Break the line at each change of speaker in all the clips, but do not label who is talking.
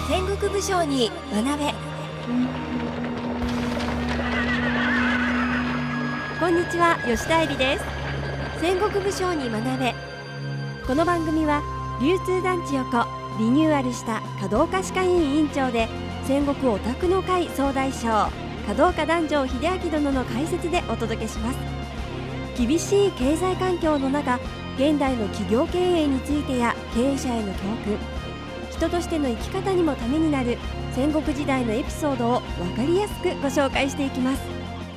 戦国武将に学べ。こんにちは、吉田恵里です。戦国武将に学べ。この番組は流通団地横リニューアルした華道家歯科医院院長で戦国オタクの会総大将華道家壇上秀明殿の解説でお届けします。厳しい経済環境の中、現代の企業経営についてや経営者への教訓、人としての生き方にもためになる戦国時代のエピソードを分かりやすくご紹介していきます。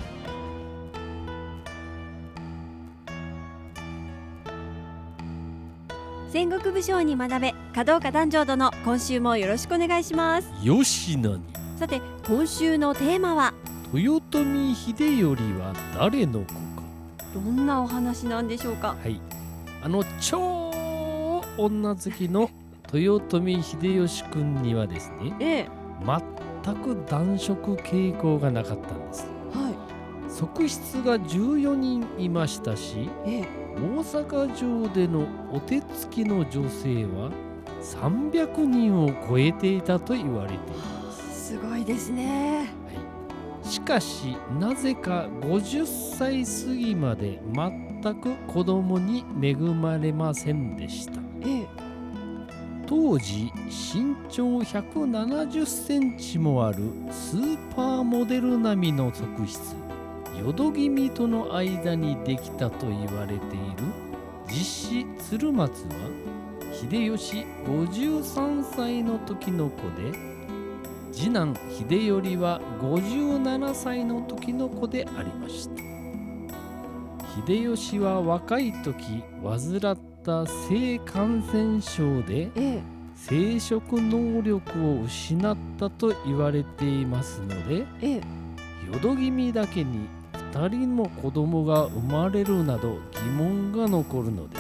戦国武将に学べ、華道家壇上殿、今週もよろしくお願いします。
よしなに。
さて、今週のテーマは
豊臣秀頼は誰の子か。
どんなお話なんでしょうか。
はい、超女好きの豊臣秀吉君にはですね、全く男色傾向がなかったんです。側室が14人いましたし、大阪城でのお手つきの女性は300人を超えていたと言われています。
すごいですね。
しかしなぜか50歳過ぎまで全く子供に恵まれませんでした。当時身長170センチもあるスーパーモデル並みの側室淀君との間にできたと言われている実子鶴松は秀吉53歳の時の子で、次男秀頼は57歳の時の子でありました。秀吉は若い時患った性感染症で生殖能力を失ったと言われていますので、淀君だけに2人の子供が生まれるなど疑問が残るのです。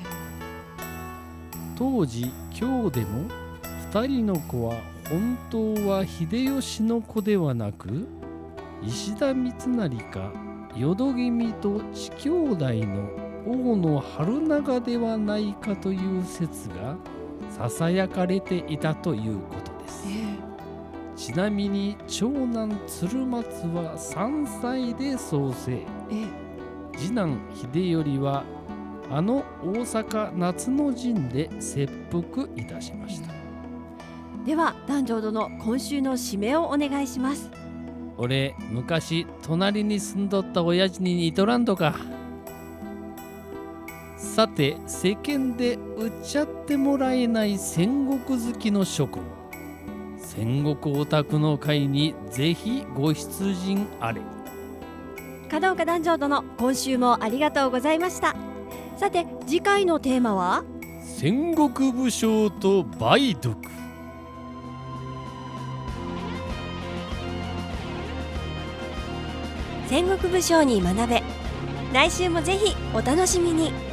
当時京でも2人の子は本当は秀吉の子ではなく石田三成か淀君と地兄弟の大野春長ではないかという説がささやかれていたということです。ちなみに長男鶴松は3歳で早生、次男秀頼は大阪夏の陣で切腹いたしました。
では壇上殿、今週の締めをお願いします。
俺昔隣に住んどった親父に似とらんとか。さて、世間で売っちゃってもらえない戦国好きの諸君、戦国オタクの会にぜひご出陣あれ。
華道家壇上殿、今週もありがとうございました。さて、次回のテーマは
戦国武将と梅毒。
戦国武将に学べ。来週もぜひお楽しみに。